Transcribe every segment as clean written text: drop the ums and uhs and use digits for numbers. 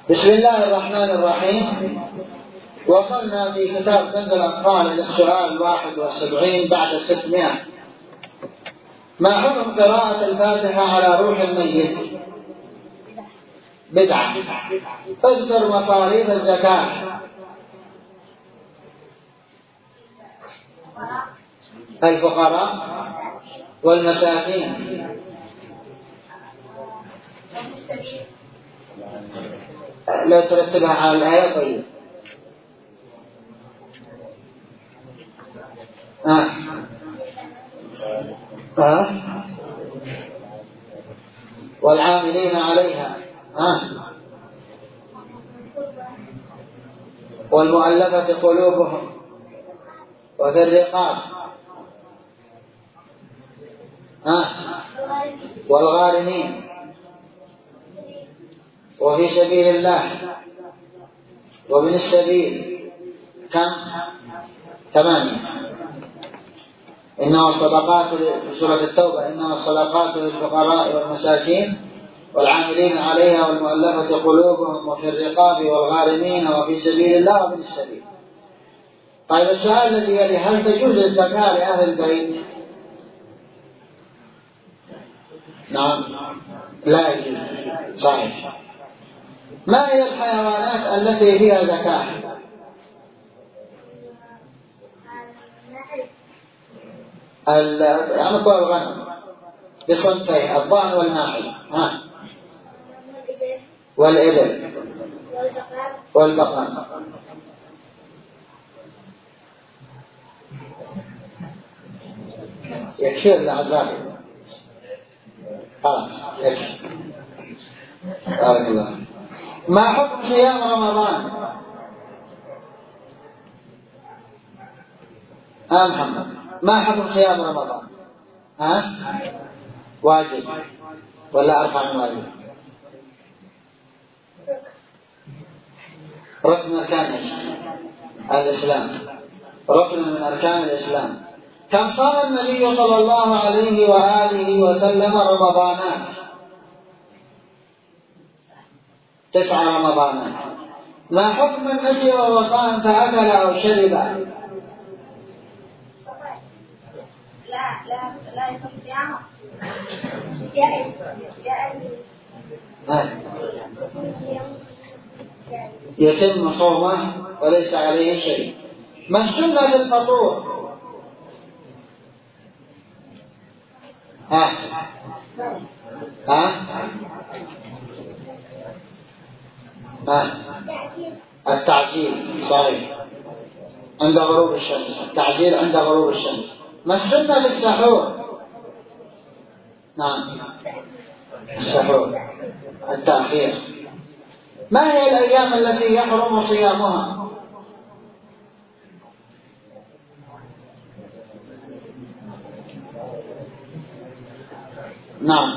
بسم الله الرحمن الرحيم. وصلنا في كتاب كنز الأطفال إلى السؤال 71 بعد 600. ما حكم قراءة الفاتحة على روح الميت؟ بدعة. اذكر مصاريف الزكاة. الفقراء والمساكين. لو ترتبها على الآية طيب. والعاملين عليها والمؤلفة قلوبهم وفي الرقاب والغارمين وفي سبيل الله وابن السبيل. كم؟ 8. إنما الصدقات في سورة التوبة إنما الصدقات للفقراء والمساكين والعاملين عليها والمؤلفة قلوبهم وفي الرقاب والغارمين وفي سبيل الله وابن السبيل. طيب السؤال الذي يلي: هل تجوز الزكاة لأهل البيت؟ نعم، لا يجوز. صحيح. ما هي الحيوانات التي فيها زكاة؟ يعني الغنم بصنفين: الضأن والماعز والإبل والبقر. يكفي العذاب. خلاص يكفي. بارك الله. ما حكم صيام رمضان؟ محمد، ما حكم صيام رمضان؟ واجب ولا أرفع من واجب؟ ركن من أركان الإسلام، ركن من أركان الإسلام. كم صام النبي صلى الله عليه وآله وسلم رمضانات؟ 9 رمضانات. ما حكم من نسي وهو صائم فأكل أو شرب؟ لا يتم صومه وليس عليه شيء. ما السنة للفطور؟ التعجيل. صحيح، عند غروب الشمس. التعجيل عند غروب الشمس. ما السنة للسحور؟ نعم، السحور. التأخير. ما هي الأيام التي يحرم صيامها؟ نعم،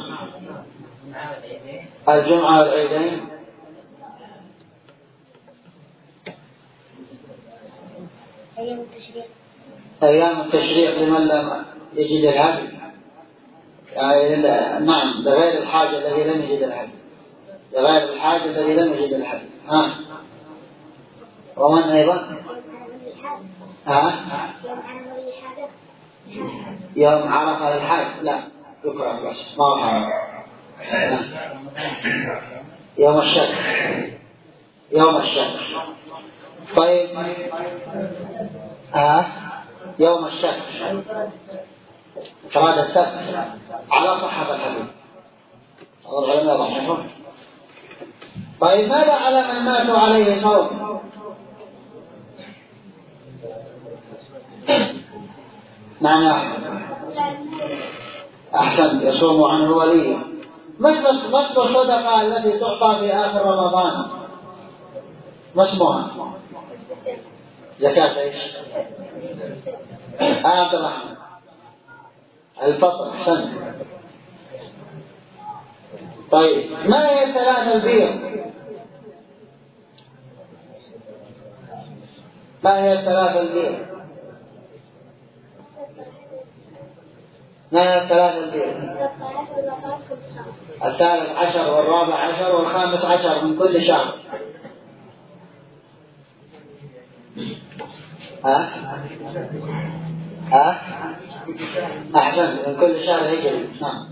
الجمعة والعيدين. أيام التشريق لمن لم يجد الهدي. نعم، لغير الحاجة الذي لم يجد الهدي. لغير الحاجة الذي لم يجد الهدي. ومن أيضا؟ يوم عرفة للحاج. لا يكره بس، ما هو حرام. يوم الشك. يوم الشك. طيب يوم الشك فراد السبت على صحة الحديث. العلماء ضعفهم. طيب ماذا على من ماتوا عليه صوم؟ نعم يا أحمد. أحسنت، يصوم عنه وليه. ما الصدقة التي تعطى في آخر رمضان؟ ما اسمها؟ زكاة ايش؟ عبد الرحمن. الفطر. أحسنت. طيب ما هي 3 البيض؟ ما هي 3 البيض؟ ما هي 3 البيض؟ 13 وال 14 وال 15. 13 والرابع 10 والخامس 10 من كل شهر. ها؟ ها؟ أحسنت، من كل شهر هجري. نعم.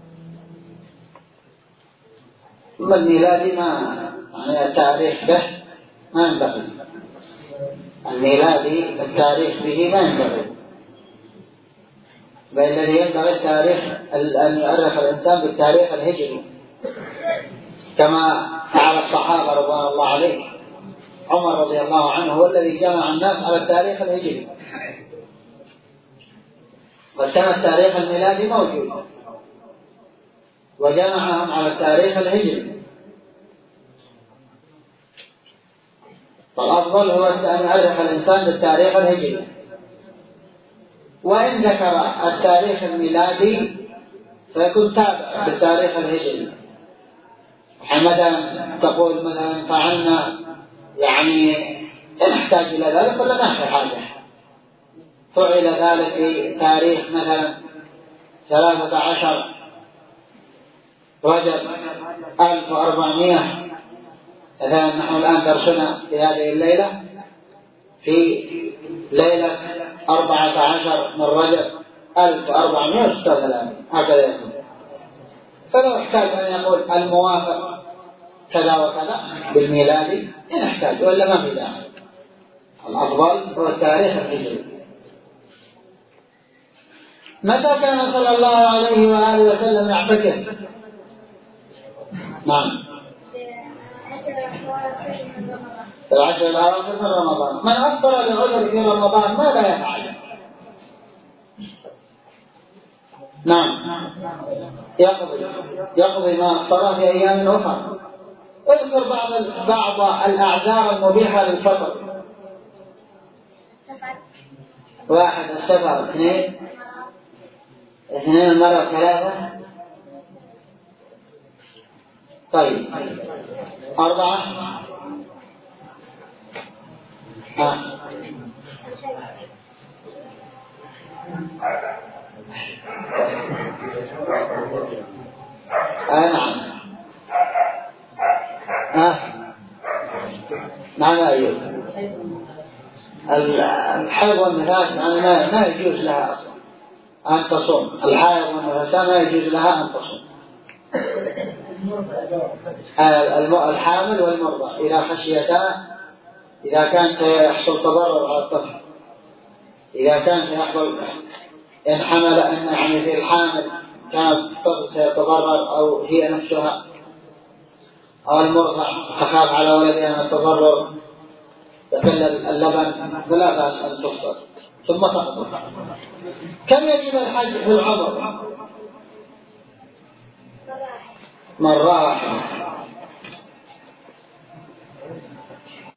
ثم الميلادي ما يعني التاريخ به ما ينبغي، الميلادي التاريخ به ما ينبغي، بل الذي ينبغي التاريخ أن يؤرخ الإنسان بالتاريخ الهجري كما فعل الصحابة رضوان الله عليه. عمر رضي الله عنه هو الذي جمع الناس على التاريخ الهجري، وكان التاريخ الميلادي موجود وجمعهم على التاريخ الهجري. فالأفضل هو أن يؤرخ الإنسان بالتاريخ الهجري، وإن ذكر التاريخ الميلادي فيكون تابع للتاريخ الهجري. مثلا تقول مثلا فعلنا يعني نحتاج إلى ذلك ولا ما في حاجة، فعل ذلك في تاريخ مثلا 13 رجب 1400 مثلا. نحن الآن درسنا في هذه الليلة في ليلة 14 من رجب 1436 هكذا يكون. فلو احتاج أن يقول الموافق كذا وكذا بالميلادي إن احتاج، ولا ما في داعي. الأفضل هو التاريخ الهجري. متى كان صلى الله عليه وآله وسلم يعتكف؟ نعم، في العشر الأواخر من رمضان. من أفطر لعذر في رمضان ماذا يفعل؟ نعم، يقضي ما أفطر في أيام أخرى. اذكر بعض الأعذار المبيحة للفطر. 1 السفر، 2 المرض، 3 طيب 4 نعم. نعم أيوه. الحيض والنفاس يعني ما يجوز لها أصلا أن تصوم. الحائض والنفساء ما يجوز لها أن تصوم. الحامل والمرضى إذا خشيتا، إذا كان سيحصل تضرر على الطفل، إذا كان سيحصل إن حمل أن يعني في الحامل كان الطفل سيتضرر أو هي نفسها، أو المرضع تخاف على ولدها من التضرر تقل اللبن، فلا بأس أن تفطر ثم تقضي. كم يجب الحج في العمر؟ مرة واحدة.